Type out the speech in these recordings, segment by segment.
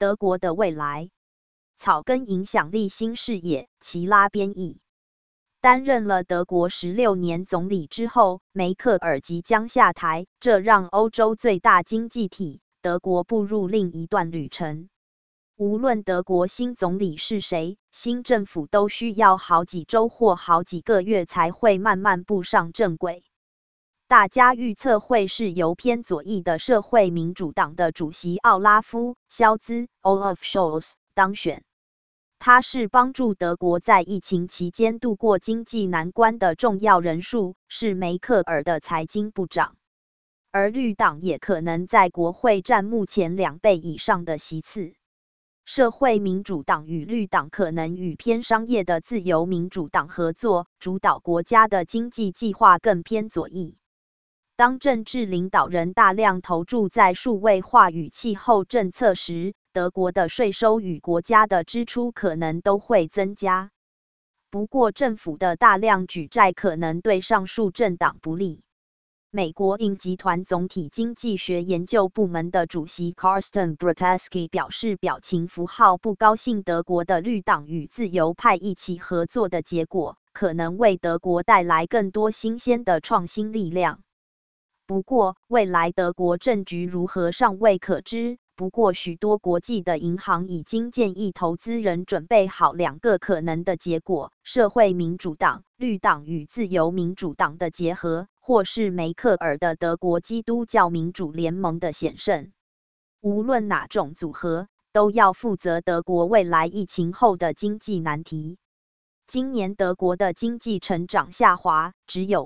德国的未来。草根影响力新视野，齐拉编译。担任了德国16年总理之后，梅克尔即将下台，这让欧洲最大经济体德国步入另一段旅程。无论德国新总理是谁，新政府都需要好几周或好几个月才会慢慢步上正轨。大家预测会是由偏左翼的社会民主党的主席奥拉夫·肖兹 （Olaf Scholz） 当选。他是帮助德国在疫情期间度过经济难关的重要人数，是梅克尔的财经部长。而绿党也可能在国会占目前2倍以上的席次。社会民主党与绿党可能与偏商业的自由民主党合作，主导国家的经济计划更偏左翼。当政治领导人大量投注在数位化与气候政策时，德国的税收与国家的支出可能都会增加。不过，政府的大量举债可能对上述政党不利。美国印集团总体经济学研究部门的主席 Carsten Brzezinski 表示，表情符号不高兴德国的绿党与自由派一起合作的结果，可能为德国带来更多新鲜的创新力量。不过，未来德国政局如何尚未可知。不过，许多国际的银行已经建议投资人准备好2个可能的结果：社会民主党、绿党与自由民主党的结合，或是梅克尔的德国基督教民主联盟的险胜。无论哪种组合，都要负责德国未来疫情后的经济难题。今年德国的经济成长下滑，只有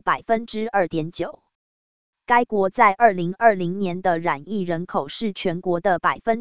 2.9%。该国在2020年的染疫人口是全国的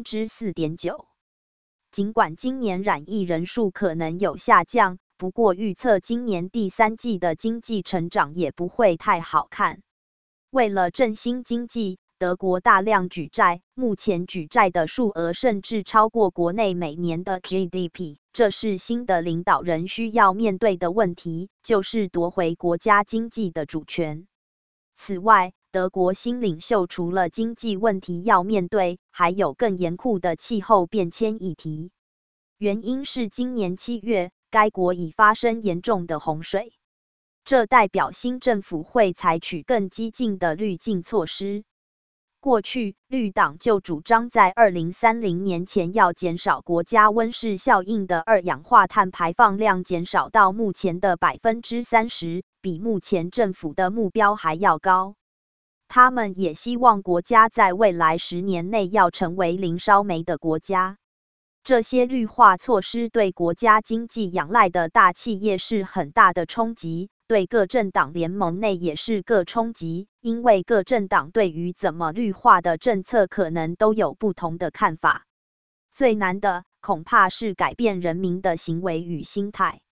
4.9%。尽管今年染疫人数可能有下降，不过预测今年第3季的经济成长也不会太好看。为了振兴经济，德国大量举债，目前举债的数额甚至超过国内每年的 GDP。这是新的领导人需要面对的问题，就是夺回国家经济的主权。此外，德国新领袖除了经济问题要面对，还有更严酷的气候变迁议题。原因是今年7月，该国已发生严重的洪水，这代表新政府会采取更激进的滤镜措施。过去，绿党就主张在2030年前要减少国家温室效应的二氧化碳排放量，减少到目前的 30%， 比目前政府的目标还要高。他们也希望国家在未来10年内要成为零烧煤的国家。这些绿化措施对国家经济仰赖的大企业是很大的冲击，对各政党联盟内也是个冲击，因为各政党对于怎么绿化的政策可能都有不同的看法。最难的恐怕是改变人民的行为与心态。